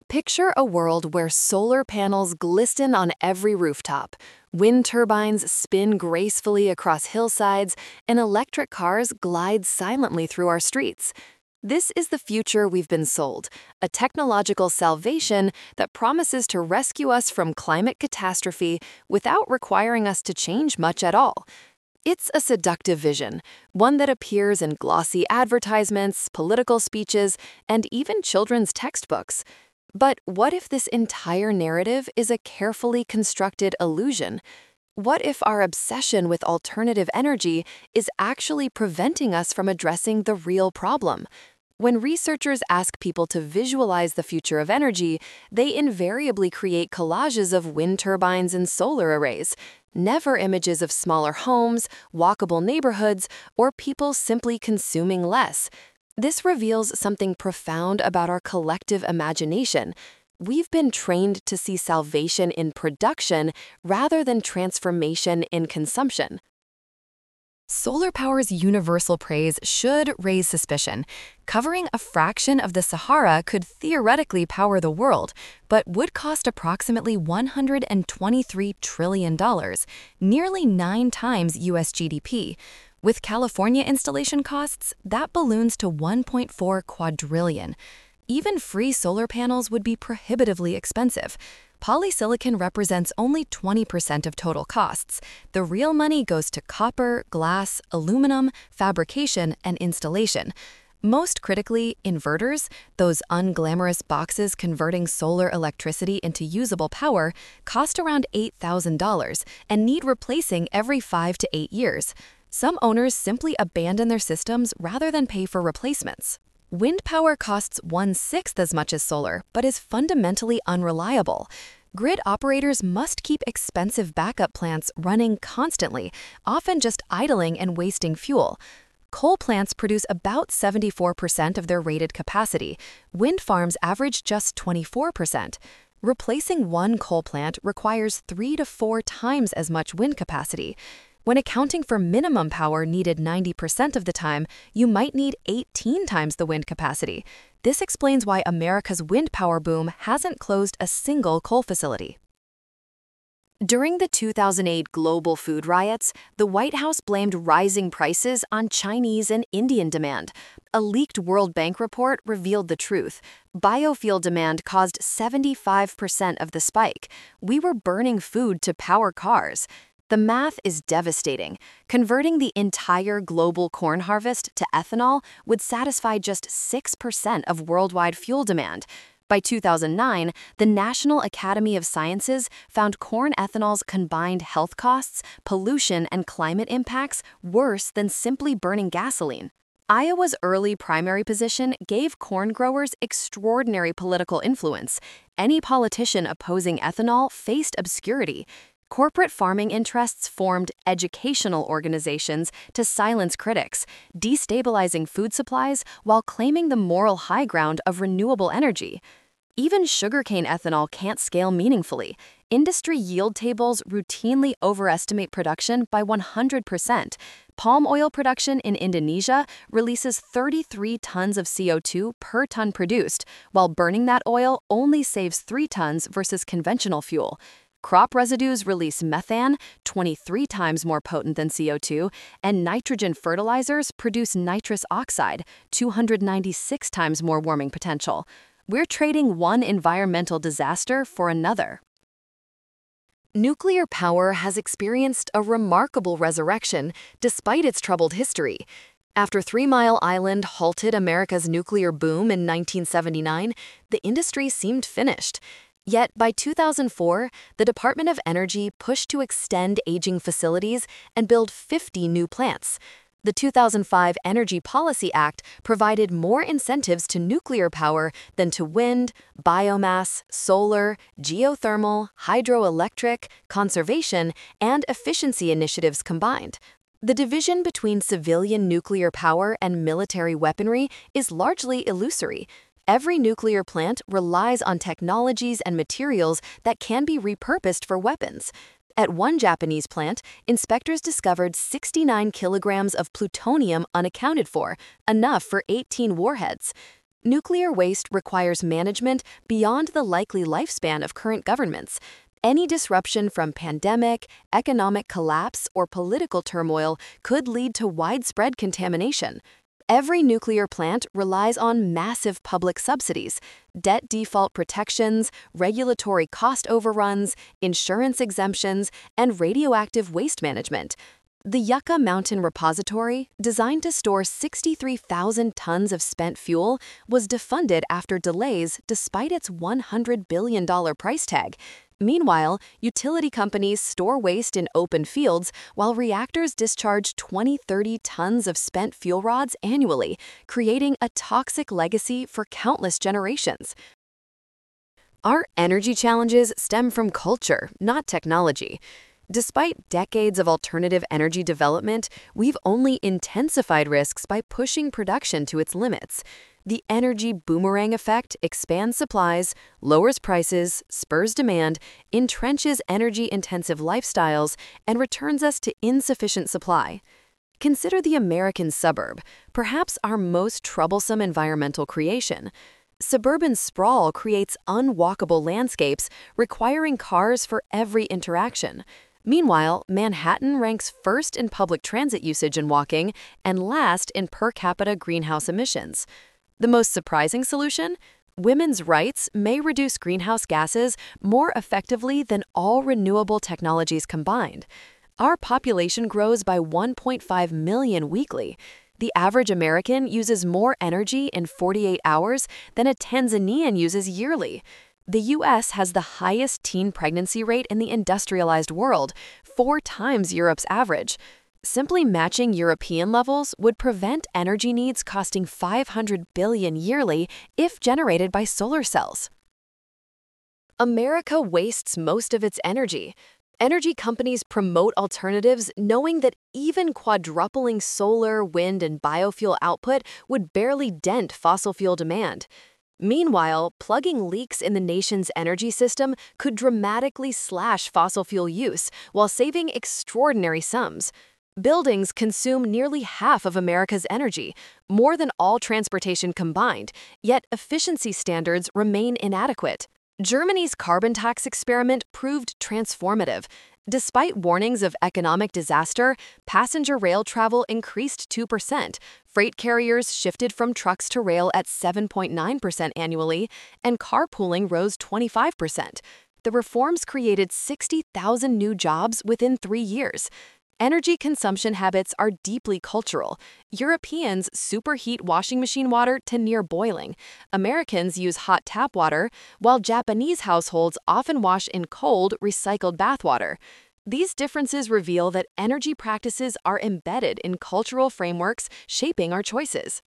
Picture a world where solar panels glisten on every rooftop, wind turbines spin gracefully across hillsides, and electric cars glide silently through our streets. This is the future we've been sold, a technological salvation that promises to rescue us from climate catastrophe without requiring us to change much at all. It's a seductive vision, one that appears in glossy advertisements, political speeches, and even children's textbooks. But what if this entire narrative is a carefully constructed illusion? What if our obsession with alternative energy is actually preventing us from addressing the real problem? When researchers ask people to visualize the future of energy, they invariably create collages of wind turbines and solar arrays, never images of smaller homes, walkable neighborhoods, or people simply consuming less. This reveals something profound about our collective imagination. We've been trained to see salvation in production rather than transformation in consumption. Solar power's universal praise should raise suspicion. Covering a fraction of the Sahara could theoretically power the world, but would cost approximately $123 trillion, nearly 9 times US GDP. With California installation costs, that balloons to 1.4 quadrillion. Even free solar panels would be prohibitively expensive. Polysilicon represents only 20% of total costs. The real money goes to copper, glass, aluminum, fabrication, and installation. Most critically, inverters, those unglamorous boxes converting solar electricity into usable power, cost around $8,000 and need replacing every 5 to 8 years. Some owners simply abandon their systems rather than pay for replacements. Wind power costs 1/6 as much as solar, but is fundamentally unreliable. Grid operators must keep expensive backup plants running constantly, often just idling and wasting fuel. Coal plants produce about 74% of their rated capacity. Wind farms average just 24%. Replacing one coal plant requires 3 to 4 times as much wind capacity. When accounting for minimum power needed 90% of the time, you might need 18 times the wind capacity. This explains why America's wind power boom hasn't closed a single coal facility. During the 2008 global food riots, the White House blamed rising prices on Chinese and Indian demand. A leaked World Bank report revealed the truth. Biofuel demand caused 75% of the spike. We were burning food to power cars. The math is devastating. Converting the entire global corn harvest to ethanol would satisfy just 6% of worldwide fuel demand. By 2009, the National Academy of Sciences found corn ethanol's combined health costs, pollution, and climate impacts worse than simply burning gasoline. Iowa's early primary position gave corn growers extraordinary political influence. Any politician opposing ethanol faced obscurity. Corporate farming interests formed educational organizations to silence critics, destabilizing food supplies while claiming the moral high ground of renewable energy. Even sugarcane ethanol can't scale meaningfully. Industry yield tables routinely overestimate production by 100%. Palm oil production in Indonesia releases 33 tons of CO2 per ton produced, while burning that oil only saves 3 tons versus conventional fuel. Crop residues release methane, 23 times more potent than CO2, and nitrogen fertilizers produce nitrous oxide, 296 times more warming potential. We're trading one environmental disaster for another. Nuclear power has experienced a remarkable resurrection despite its troubled history. After 3 Mile Island halted America's nuclear boom in 1979, the industry seemed finished. Yet by 2004, the Department of Energy pushed to extend aging facilities and build 50 new plants. The 2005 Energy Policy Act provided more incentives to nuclear power than to wind, biomass, solar, geothermal, hydroelectric, conservation, and efficiency initiatives combined. The division between civilian nuclear power and military weaponry is largely illusory. Every nuclear plant relies on technologies and materials that can be repurposed for weapons. At one Japanese plant, inspectors discovered 69 kilograms of plutonium unaccounted for, enough for 18 warheads. Nuclear waste requires management beyond the likely lifespan of current governments. Any disruption from pandemic, economic collapse, or political turmoil could lead to widespread contamination. Every nuclear plant relies on massive public subsidies, debt default protections, regulatory cost overruns, insurance exemptions, and radioactive waste management. The Yucca Mountain Repository, designed to store 63,000 tons of spent fuel, was defunded after delays despite its $100 billion price tag. Meanwhile, utility companies store waste in open fields while reactors discharge 20-30 tons of spent fuel rods annually, creating a toxic legacy for countless generations. Our energy challenges stem from culture, not technology. Despite decades of alternative energy development, we've only intensified risks by pushing production to its limits. The energy boomerang effect expands supplies, lowers prices, spurs demand, entrenches energy-intensive lifestyles, and returns us to insufficient supply. Consider the American suburb, perhaps our most troublesome environmental creation. Suburban sprawl creates unwalkable landscapes, requiring cars for every interaction. Meanwhile, Manhattan ranks first in public transit usage and walking, and last in per capita greenhouse emissions. The most surprising solution? Women's rights may reduce greenhouse gases more effectively than all renewable technologies combined. Our population grows by 1.5 million weekly. The average American uses more energy in 48 hours than a Tanzanian uses yearly. The U.S. has the highest teen pregnancy rate in the industrialized world, 4 times Europe's average. Simply matching European levels would prevent energy needs costing $500 billion yearly if generated by solar cells. America wastes most of its energy. Energy companies promote alternatives knowing that even quadrupling solar, wind, and biofuel output would barely dent fossil fuel demand. Meanwhile, plugging leaks in the nation's energy system could dramatically slash fossil fuel use while saving extraordinary sums. Buildings consume nearly half of America's energy, more than all transportation combined, yet efficiency standards remain inadequate. Germany's carbon tax experiment proved transformative. Despite warnings of economic disaster, passenger rail travel increased 2%, freight carriers shifted from trucks to rail at 7.9% annually, and carpooling rose 25%. The reforms created 60,000 new jobs within 3 years. Energy consumption habits are deeply cultural. Europeans superheat washing machine water to near boiling. Americans use hot tap water, while Japanese households often wash in cold, recycled bathwater. These differences reveal that energy practices are embedded in cultural frameworks shaping our choices.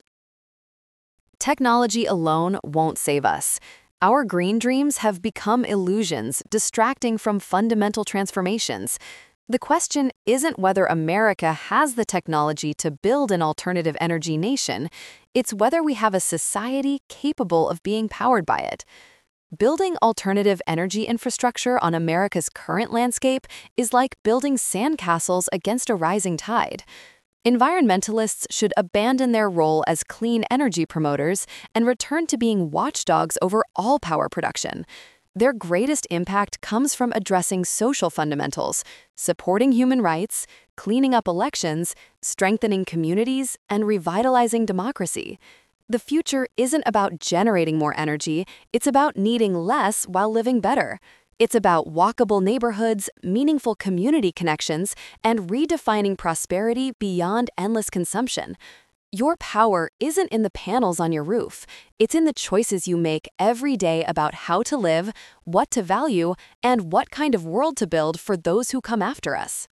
Technology alone won't save us. Our green dreams have become illusions, distracting from fundamental transformations. The question isn't whether America has the technology to build an alternative energy nation, it's whether we have a society capable of being powered by it. Building alternative energy infrastructure on America's current landscape is like building sandcastles against a rising tide. Environmentalists should abandon their role as clean energy promoters and return to being watchdogs over all power production. Their greatest impact comes from addressing social fundamentals, supporting human rights, cleaning up elections, strengthening communities, and revitalizing democracy. The future isn't about generating more energy, it's about needing less while living better. It's about walkable neighborhoods, meaningful community connections, and redefining prosperity beyond endless consumption. Your power isn't in the panels on your roof. It's in the choices you make every day about how to live, what to value, and what kind of world to build for those who come after us.